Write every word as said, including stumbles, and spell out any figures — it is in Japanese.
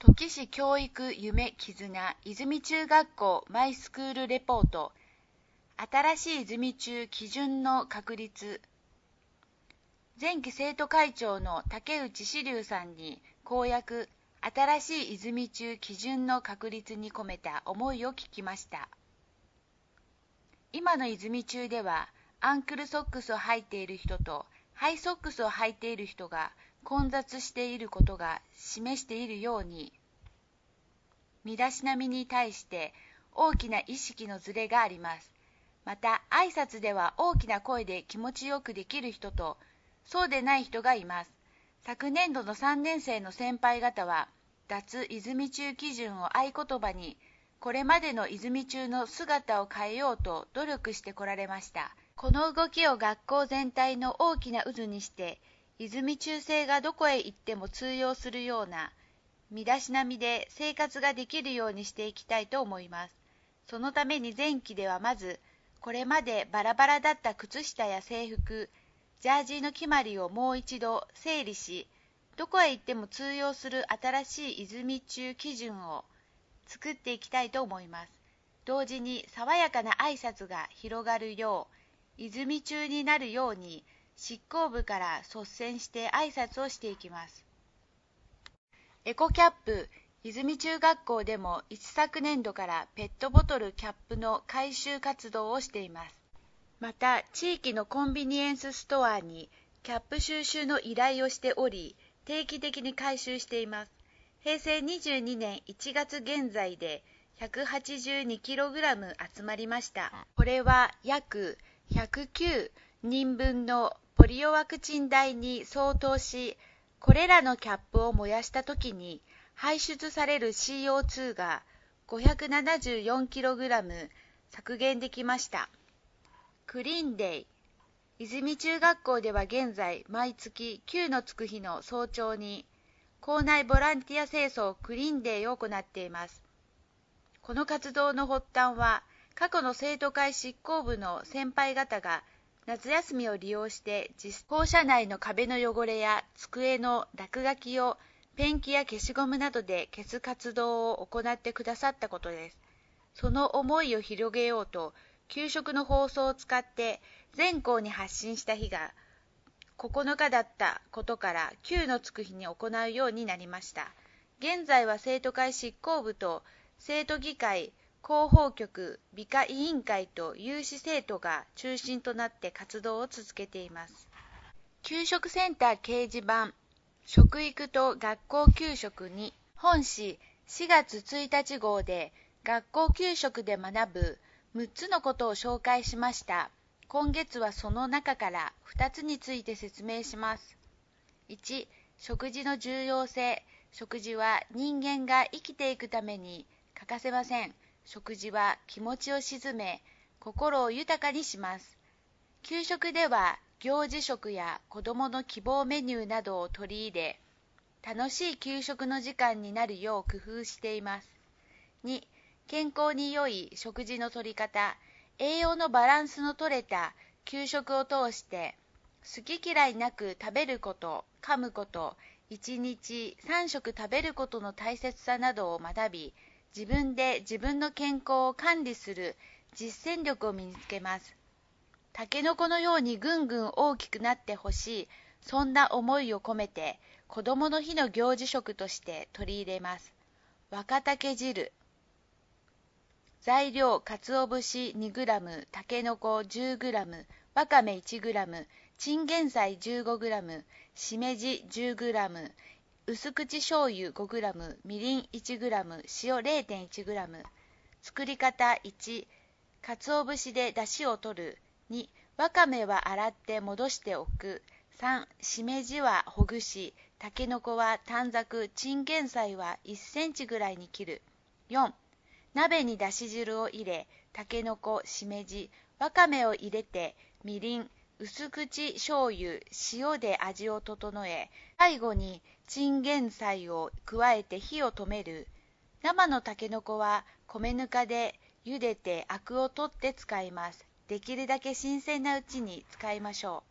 土岐市教育夢絆泉中学校マイスクールレポート。新しい泉中基準の確立。前期生徒会長の竹内志龍さんに公約新しい泉中基準の確立に込めた思いを聞きました。今の泉中ではアンクルソックスを履いている人とハイソックスを履いている人が混雑していることが示しているように、身だしなみに対して大きな意識のズレがあります。また、挨拶では大きな声で気持ちよくできる人と、そうでない人がいます。昨年度のさんねん生の先輩方は、脱泉中基準を合言葉に、これまでの泉中の姿を変えようと努力してこられました。この動きを学校全体の大きな渦にして、泉中生がどこへ行っても通用するような、身だしなみで生活ができるようにしていきたいと思います。そのために前期ではまず、これまでバラバラだった靴下や制服、ジャージの決まりをもう一度整理し、どこへ行っても通用する新しい泉中基準を作っていきたいと思います。同時に爽やかな挨拶が広がるよう、泉中になるように執行部から率先して挨拶をしていきます。エコキャップ、泉中学校でも一昨年度からペットボトルキャップの回収活動をしています。また、地域のコンビニエンスストアにキャップ収集の依頼をしており、定期的に回収しています。へいせいにじゅうにねんいちがつ現在で ひゃくはちじゅうにキログラム 集まりました。これは約ひゃくきゅうにんぶんのポリオワクチン代に相当し、これらのキャップを燃やしたときに排出される シーオーツー が ごひゃくななじゅうよんキログラム 削減できました。クリーンデイ。泉中学校では現在毎月きゅうのつく日の早朝に校内ボランティア清掃クリーンデイを行っています。この活動の発端は過去の生徒会執行部の先輩方が夏休みを利用して校舎内の壁の汚れや机の落書きをペンキや消しゴムなどで消す活動を行ってくださったことです。その思いを広げようと、給食の放送を使って全校に発信した日がここのかだったことからきゅうのつく日に行うようになりました。現在は生徒会執行部と生徒議会、広報局、美化委員会と有志生徒が中心となって活動を続けています。給食センター掲示板、食育と学校給食に、本誌しがつついたち号で学校給食で学ぶむっつのことを紹介しました。今月はその中からふたつについて説明します。いち、食事の重要性。食事は人間が生きていくために欠かせません。食事は気持ちを静め、心を豊かにします。給食では行事食や子どもの希望メニューなどを取り入れ、楽しい給食の時間になるよう工夫しています。に、健康に良い食事のとり方、栄養のバランスのとれた給食を通して、好き嫌いなく食べること、噛むこと、いちにちさんしょく食べることの大切さなどを学び、自分で自分の健康を管理する実践力を身につけます。タケノコのようにぐんぐん大きくなってほしい、そんな思いを込めて、子どもの日の行事食として取り入れます。若竹汁。材料、鰹節 にグラム、タケノコ じゅうグラム、わかめ いちグラム、チンゲン菜 じゅうごグラム、しめじ じゅうグラム、薄口醤油 ごグラム、みりん いちグラム、塩 れいてんいちグラム。作り方いち、鰹節で出汁を取る。に、わかめは洗って戻しておく。さん、しめじはほぐし、たけのこは短冊、チンゲン菜はいっセンチぐらいに切る。よん、鍋にだし汁を入れ、たけのこ、しめじ、わかめを入れて、みりん、薄口醤油、塩で味を整え、最後にチンゲン菜を加えて火を止める。生のたけのこは米ぬかで茹でてアクを取って使います。できるだけ新鮮なうちに使いましょう。